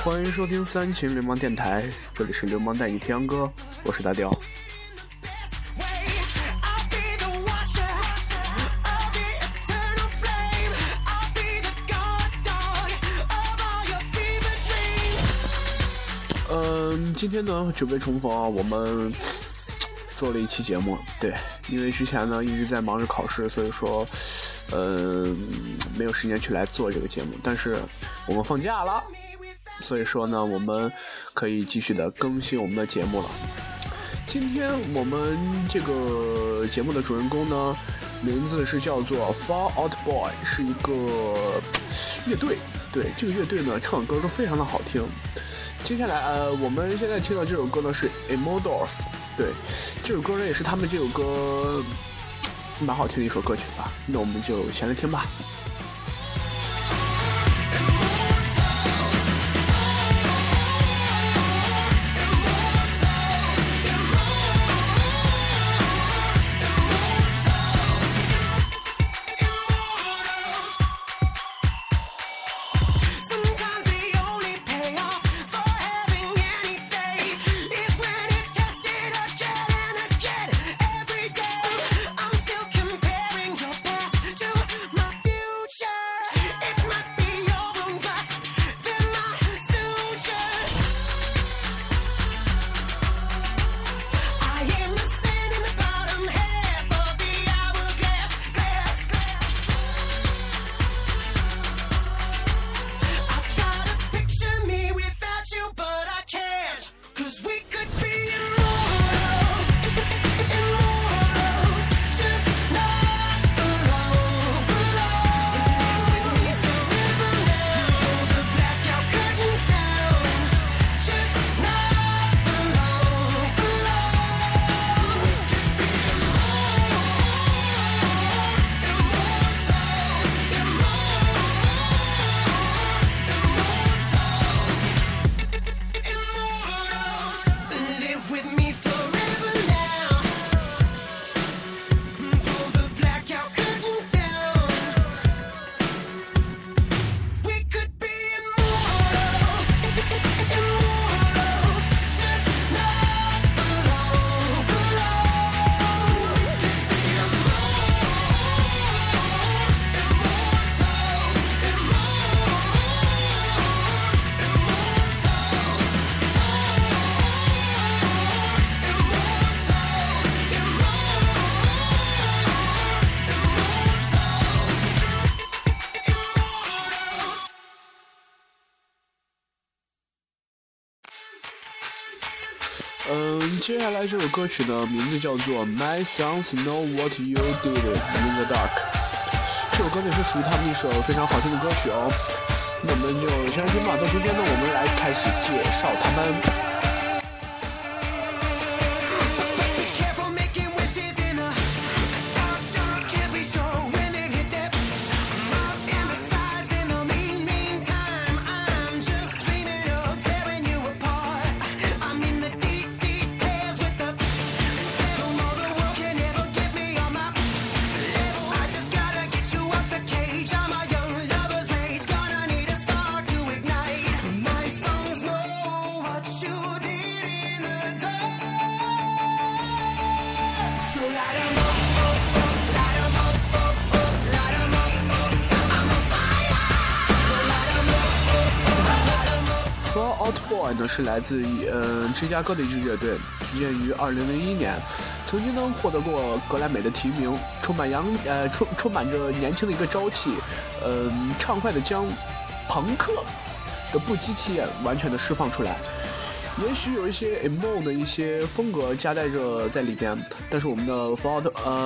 欢迎收听三秦流氓电台，这里是流氓带你天歌，我是大雕。今天呢久别重逢啊，我们做了一期节目。对，因为之前呢一直在忙着考试，所以说没有时间去来做这个节目，但是我们放假了，所以说呢我们可以继续的更新我们的节目了。今天我们这个节目的主人公呢名字是叫做 Fall Out Boy， 是一个乐队。对，这个乐队呢唱的歌都非常的好听。接下来我们现在听到这首歌呢是 Immortals。 对，这首歌呢也是他们这首歌蛮好听的一首歌曲吧，那我们就先来听吧。接下来这首歌曲的名字叫做 My Sons Know What You Did in the Dark。 这首歌呢是属于他们一首非常好听的歌曲哦。那我们就先来听吧，到中间呢我们来开始介绍他们。Boy 呢是来自芝加哥的一支乐队，组建于2001年，曾经呢获得过格莱美的提名，充满着年轻的一个朝气，畅快的将朋克的不羁气焰完全的释放出来。也许有一些 emo 的一些风格夹带着在里边，但是我们的 Fall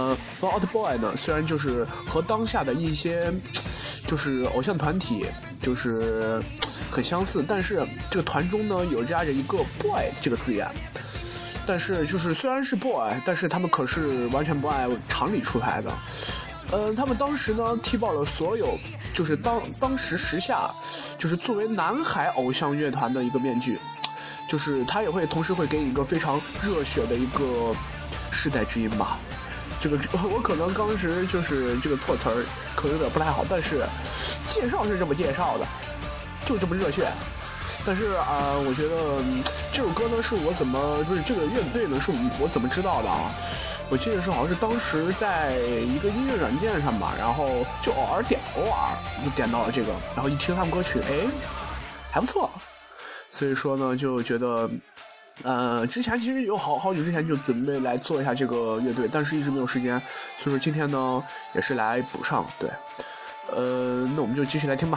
Out Boy 呢，虽然就是和当下的一些就是偶像团体就是很相似，但是这个团中呢有加着一个 boy 这个字眼，但是就是虽然是 boy， 但是他们可是完全不按常理出牌的。他们当时呢踢爆了所有就是当时时下就是作为男孩偶像乐团的一个面具，就是他也会同时会给你一个非常热血的一个世代之音吧。这个我可能当时就是这个措辞可能有点不太好，但是介绍是这么介绍的，就这么热血。 但是我觉得这首歌呢是我怎么不是这个乐队呢是我怎么知道的啊？我记得是好像是当时在一个音乐软件上吧，然后就偶尔就点到了这个，然后一听他们歌曲，哎，还不错，所以说呢就觉得。之前其实有好久之前就准备来做一下这个乐队，但是一直没有时间，所以说今天呢也是来补上。对，那我们就继续来听吧。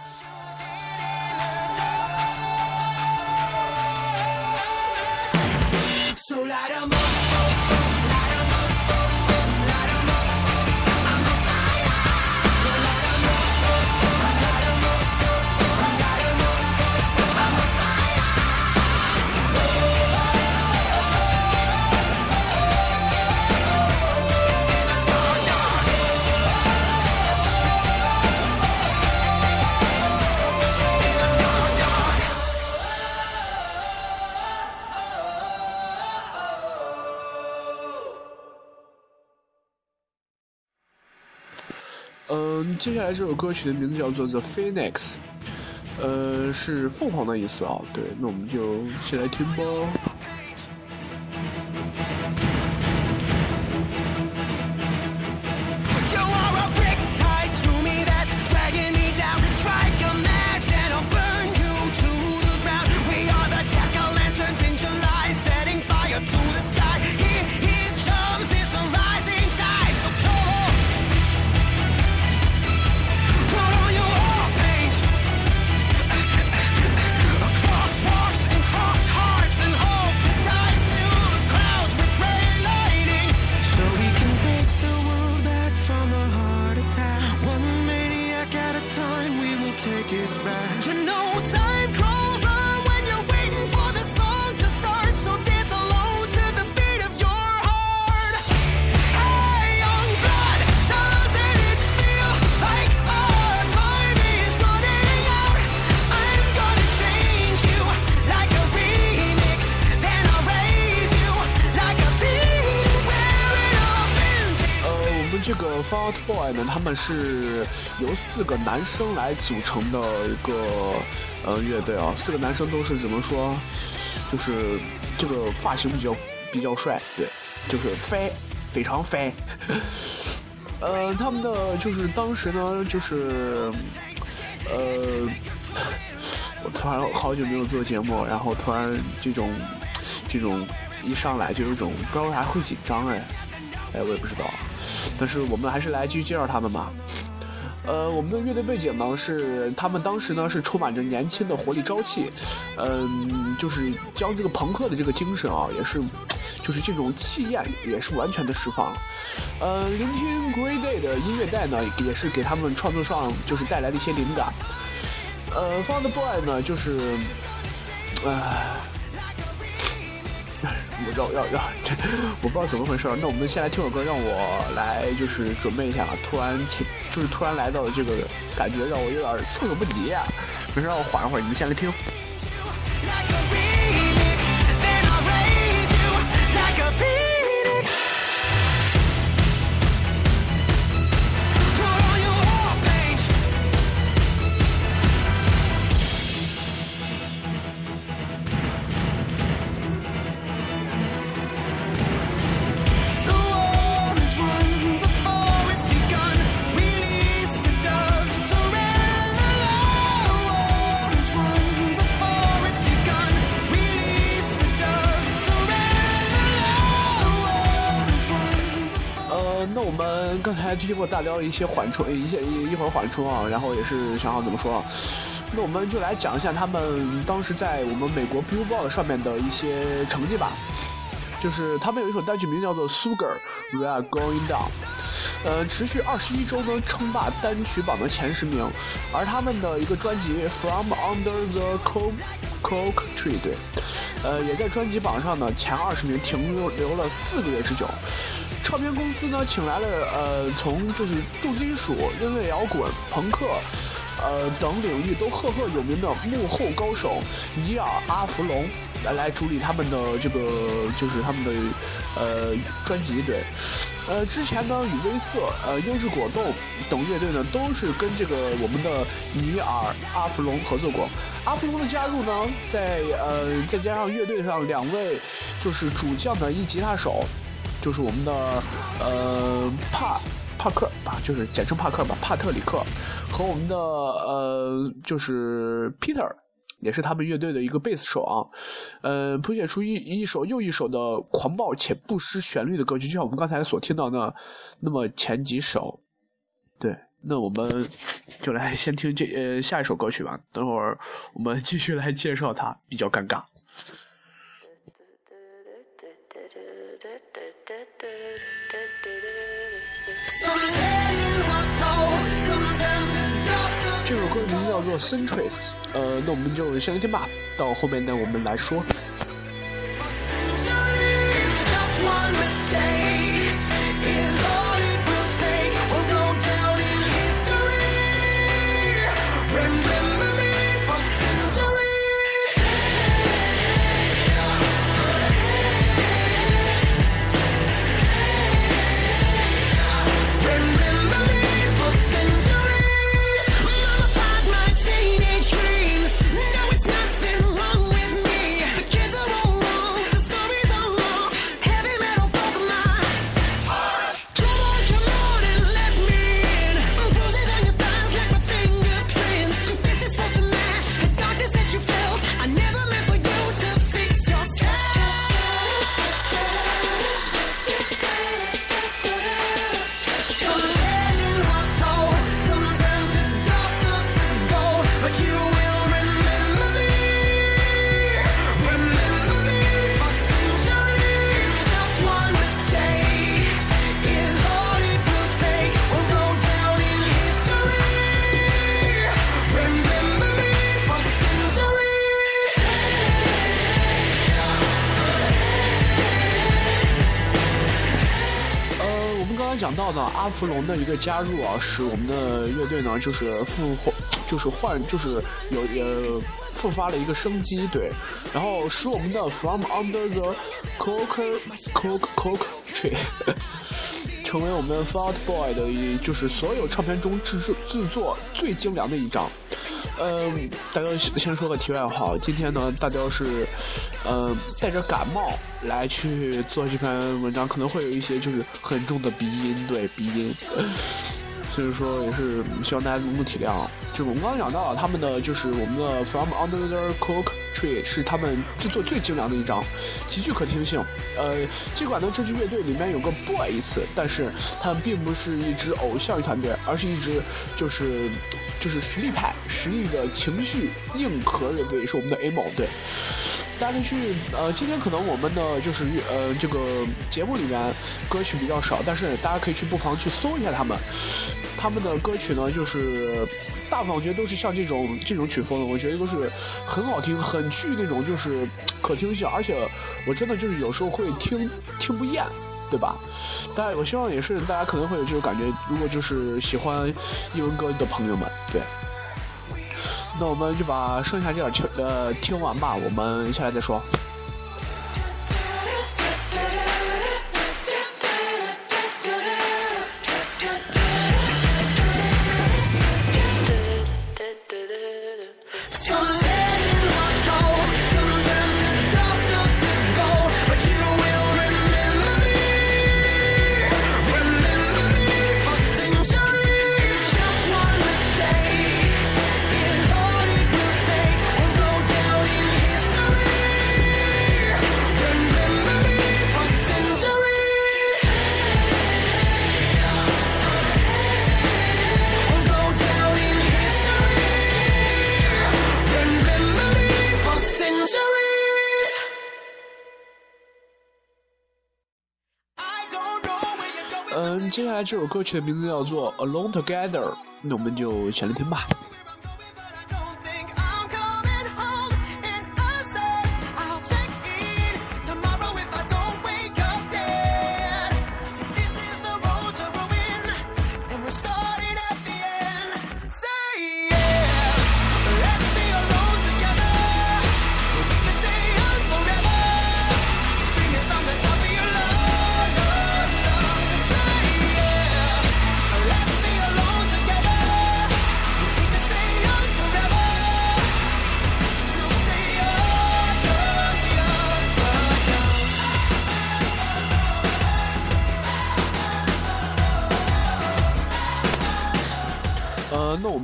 接下来这首歌曲的名字叫做 The Phoenix， 是凤凰的意思啊。对，那我们就先来听吧。这个 Fall Out Boy 呢，他们是由4个男生来组成的一个乐队啊。4个男生都是怎么说，就是这个发型比较帅，对，就是非常飞。他们的就是当时呢，就是我突然好久没有做节目，然后突然这种一上来就有一种不知道为啥会紧张哎，我也不知道。但是我们还是来继续介绍他们吧。我们的乐队背景呢是他们当时呢是充满着年轻的活力朝气，就是将这个朋克的这个精神啊，也是就是这种气焰也是完全的释放。聆听 Green Day 的音乐带呢，也是给他们创作上就是带来了一些灵感。Fall Out Boy 呢就是我不知道怎么回事。那我们先来听首歌，让我来就是准备一下，突然来到的这个感觉让我有点措手不及啊。没事，让我缓一会儿，你们先来听。那我们刚才经过大聊了一些缓冲，一会儿缓冲啊，然后也是想好怎么说啊。那我们就来讲一下他们当时在我们美国 Billboard 上面的一些成绩吧。就是他们有一首单曲名叫做 Sugar We Are Going Down， 持续21周呢称霸单曲榜的前10名，而他们的一个专辑 From Under the Coke Tree， 对，也在专辑榜上呢前20名停留了4个月之久。唱片公司呢请来了从就是重金属、音乐摇滚、朋克等领域都赫赫有名的幕后高手尼尔·阿弗隆来主理他们的这个就是他们的专辑，对， 之前呢，与威瑟、优质果冻等乐队呢，都是跟这个我们的尼尔、阿弗隆合作过。阿弗隆的加入呢，再加上乐队上2位就是主将的一吉他手，就是我们的帕克吧，就是简称帕克吧，帕特里克，和我们的就是 Peter。也是他们乐队的一个贝斯手啊，谱写出一首又一首的狂暴且不失旋律的歌曲，就像我们刚才所听到的那么前几首。对，那我们就来先听下一首歌曲吧，等会儿我们继续来介绍它，比较尴尬。这首歌名叫做 Centuries， 那我们就先听吧，到后面呢我们来说。讲到的阿弗隆的一个加入啊，使我们的乐队呢就是复发了一个生机，对，然后使我们的 From Under the Coke Tree 成为我们 Fall Out Boy 的就是所有唱片中制作最精良的一张。大家先说个题外话，今天呢大家是带着感冒来去做这篇文章，可能会有一些就是很重的鼻音，对，鼻音，所以说也是希望大家能够体谅。就我们刚刚讲到他们的就是我们的 From Under the Coke Tree 是他们制作最精良的一张，极具可听性。尽管呢这支乐队里面有个 boy 一词，但是他们并不是一支偶像乐团队，而是一支就是实力派、实力的情绪硬核乐队，是我们的 emo 队。大家可以去今天可能我们的就是这个节目里面歌曲比较少，但是大家可以不妨去搜一下他们的歌曲呢，就是大部分我觉得都是像这种曲风的，我觉得都是很好听，很具那种就是可听性，而且我真的就是有时候会听不厌，对吧？我希望也是大家可能会有这种感觉，如果就是喜欢英文歌的朋友们，对。那我们就把剩下这点听完吧，我们下来再说。接下来这首歌曲的名字叫做 Alone Together， 那我们就先来听吧。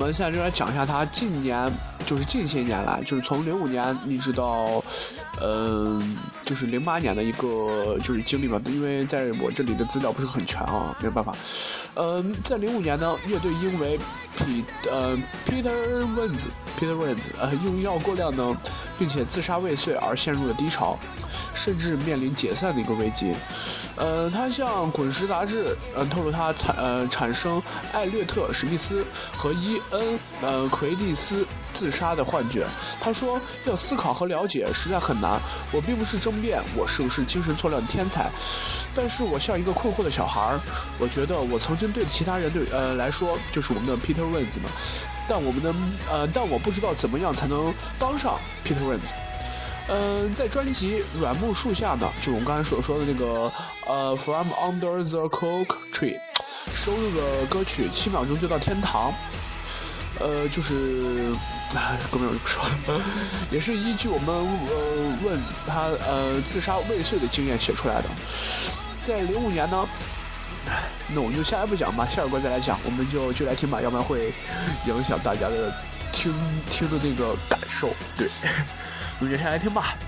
们现在就来讲一下他近些年来，就是从05年一直到就是08年的一个就是经历嘛，因为在我这里的资料不是很全啊，没有办法。在05年呢，乐队因为Peter Wentz 用药过量呢，并且自杀未遂而陷入了低潮，甚至面临解散的一个危机。他向滚石杂志透露他产生艾略特·史密斯和伊恩·奎蒂斯自杀的幻觉。他说要思考和了解实在很难，我并不是争辩我是不是精神错乱的天才，但是我像一个困惑的小孩，我觉得我曾经对其他人来说就是我们的 Peter Wentz 嘛，但我不知道怎么样才能当上 Peter Wentz。在专辑《软木树下》呢，就我们刚才所说的那个From Under the Coke Tree 收录的歌曲7秒钟就到天堂，就是根本就不说了，也是依据我们Wentz他自杀未遂的经验写出来的。在05年呢，那我们就下来不讲吧，下首歌再来讲，我们就来听吧，要不然会影响大家的听的那个感受。对，我们就下来听吧。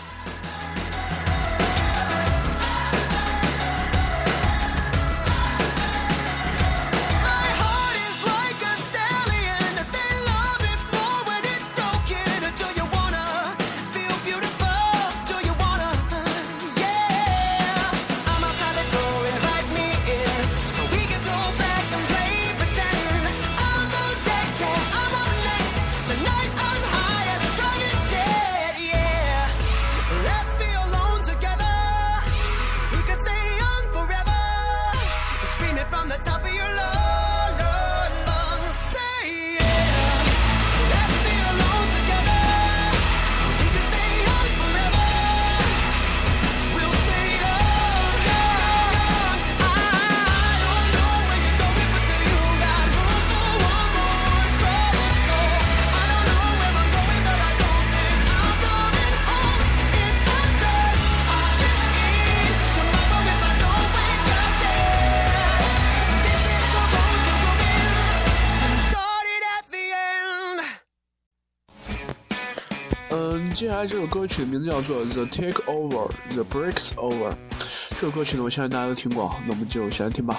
接下来这首歌曲的名字叫做 The Takeover The Breaks Over， 这首歌曲呢我相信大家都听过，那我们就先来听吧。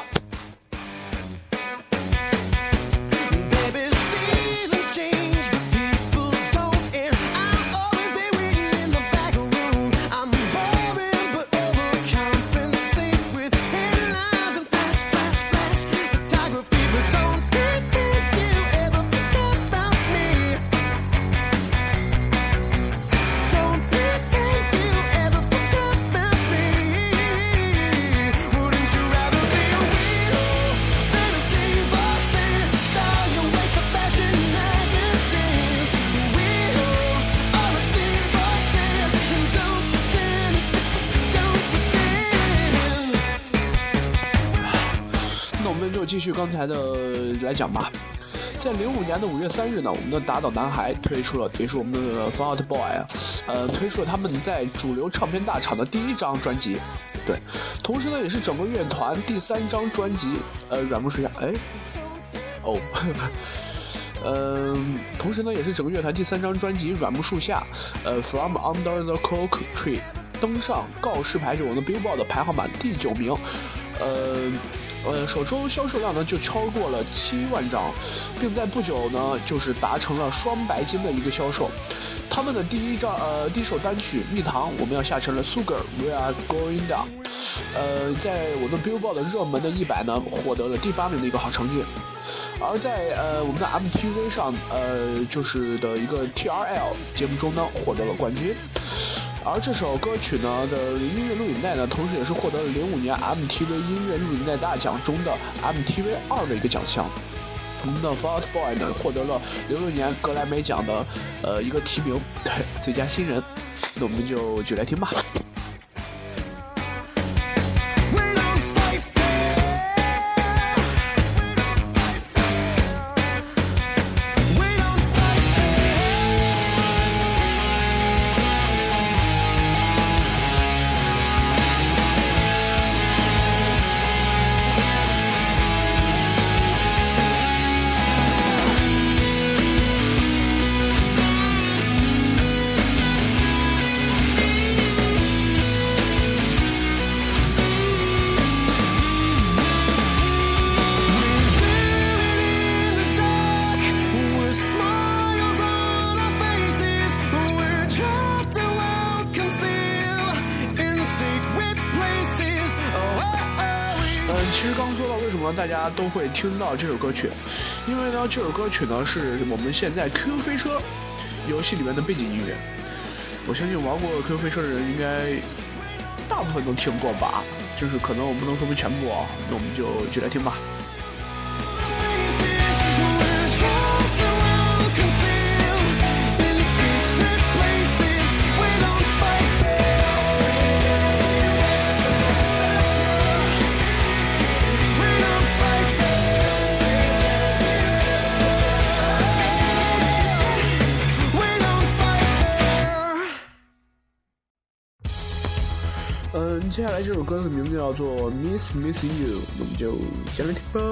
继续刚才的来讲吧。在05年的5月3日呢，我们的打倒男孩推出了，也是我们的 Fall Out Boy 推出了他们在主流唱片大厂的第1张专辑，对，同时呢也是整个乐团第3张专辑，软木树下，同时呢也是整个乐团第3张专辑软木树下，From Under the Coke Tree 登上告示牌，就我们的 Billboard 的排行榜第9名，首周销售量呢就超过了7万张，并在不久呢就是达成了双白金的一个销售。他们的第一首单曲《蜜糖》我们要下成了 Sugar We Are Going Down，在我们 Billboard 的热门的100呢获得了第8名的一个好成绩。而在我们的 MTV 上就是的一个 TRL 节目中呢获得了冠军。而这首歌曲呢的音乐录影带呢，同时也是获得了05年 MTV 音乐录影带大奖中的 MTV 2的一个奖项。我们的 Fall Out Boy 呢获得了06年格莱美奖的一个提名，对，最佳新人。那我们就来听吧。 其实刚说到为什么大家都会听到这首歌曲，因为呢这首歌曲呢是我们现在 QQ 飞车游戏里面的背景音乐。我相信玩过 QQ 飞车的人应该大部分都听过吧，就是可能我不能说明全部啊，那我们就来听吧。接下来这首歌的名字叫做 Miss You， 那我们就先来听吧。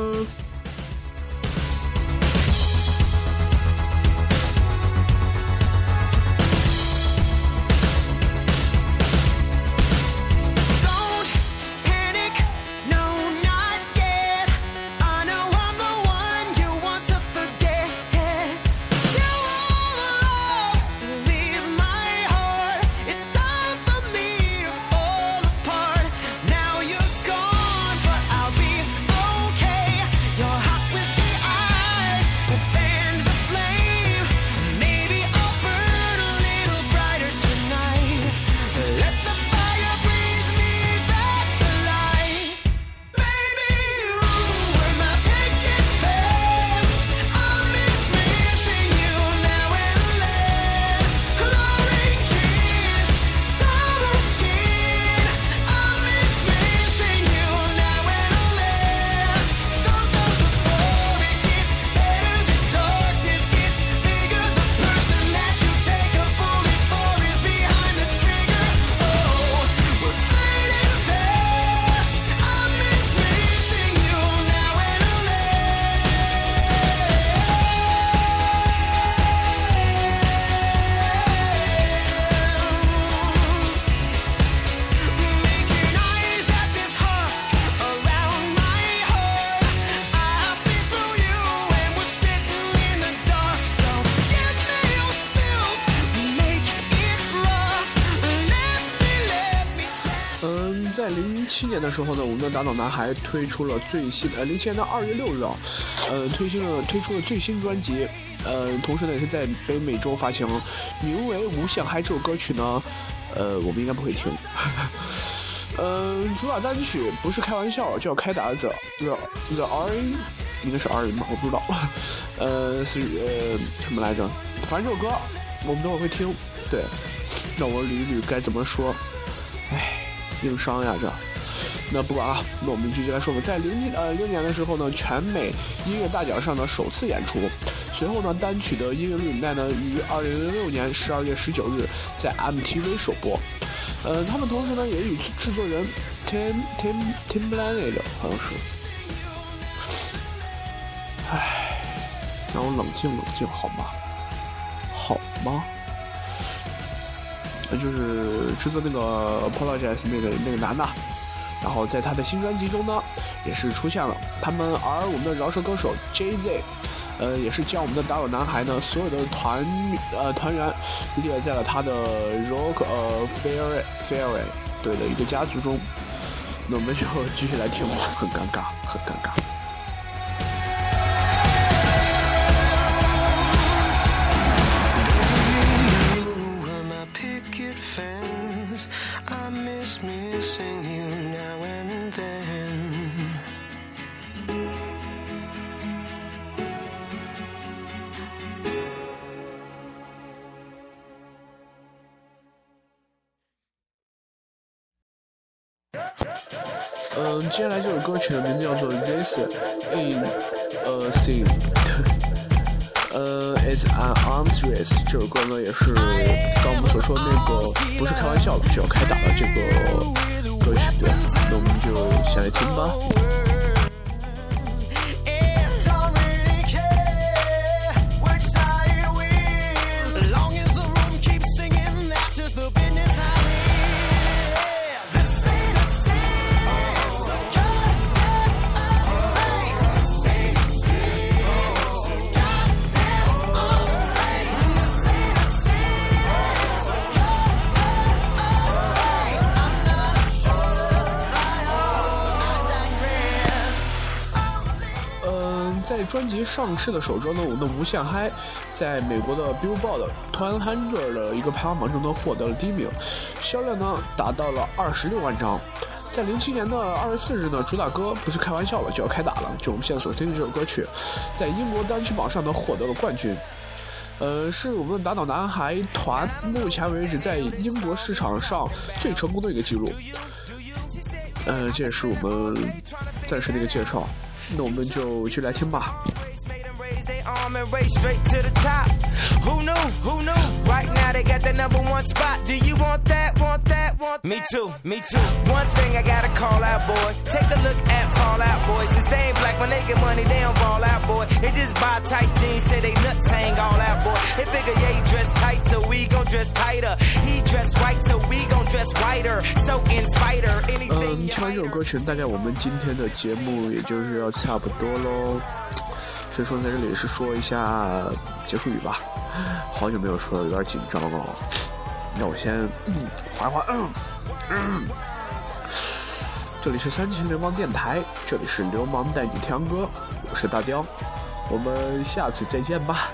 在07年的时候呢，我们的打倒男孩推出了最新07年的2月6日啊，推出了最新专辑，同时呢也是在北美洲发行，名为《无限嗨》这首歌曲呢，我们应该不会听。主打单曲不是开玩笑，叫开打The R， 应该是 R 吧，我不知道，是什么来着？反正这首歌我们等会儿会听。对，让我捋一捋该怎么说。硬伤呀这。那不管了，那我们继续来说吧。在20年的时候呢，全美音乐大奖上的首次演出。随后呢，单曲的音乐录影带呢于2006年12月19日在 MTV 首播。他们同时呢也与制作人 Timbaland 好像是。让我冷静好吗？好吗？就是制作那个 Apologize 那个男的，然后在他的新专辑中呢也是出现了他们，而我们的饶舌歌手 Jay-Z， 也是将我们的打倒男孩呢所有的团员列在了他的 Rock Fairy 对的一个家族中。那我们就继续来听吧，很尴尬。接下来这首歌曲的名字叫做 This Ain't a Thing， It's an Arms Race。 这首歌呢也是刚我们所说的那个不是开玩笑的就要开打的这个歌曲。对，那我们就先来听吧。 在专辑上市的首周呢，我们的无限嗨在美国的 Billboard 100的一个排行榜中呢获得了第1名，销量呢达到了26万张。在07年的2月4日呢，主打歌不是开玩笑了就要开打了，就我们现在所听的这首歌曲，在英国单曲榜上呢获得了冠军。是我们的打倒男孩团目前为止在英国市场上最成功的一个记录。这也是我们暂时的一个介绍，那我们就去来听吧。 arm and race straight to the top. Who knew? Right now they got the #1 spot. Do you want that? Me too. One thing I gotta call out, boy. Take a look at Fall Out Boy. Since they ain't black when they get money, they don't ball out, boy. They just buy tight jeans till they nuts hang all out, boy. They figure yeah he dress tight, so we gon' dress tighter. He dress white, so we gon' dress whiter. So in spider anything. 听完这首歌曲，大概我们今天的节目也就是要差不多喽。所以说在这里是说一下结束语吧，好久没有说了，有点紧张哦。那我先缓缓。这里是37流氓电台，这里是流氓带你听歌，我是大雕，我们下次再见吧。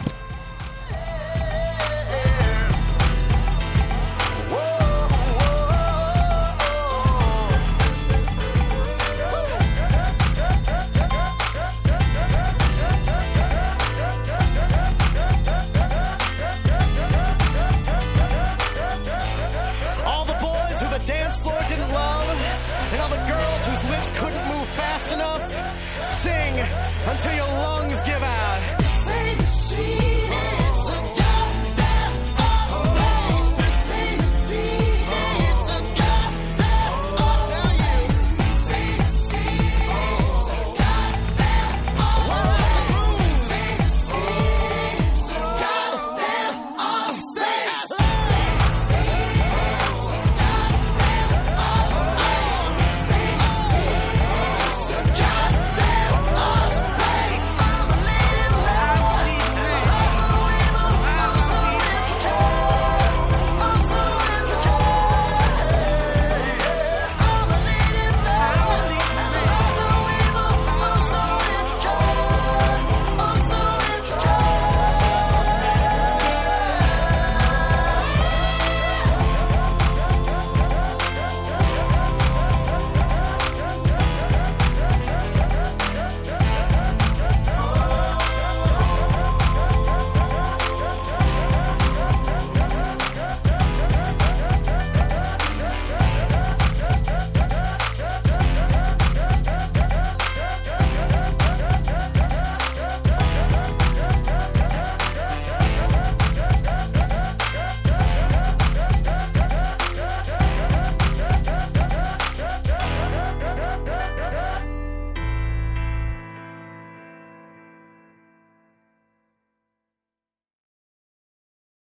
Dance floor didn't love, and all the girls whose lips couldn't move fast enough, sing until your lungs give out.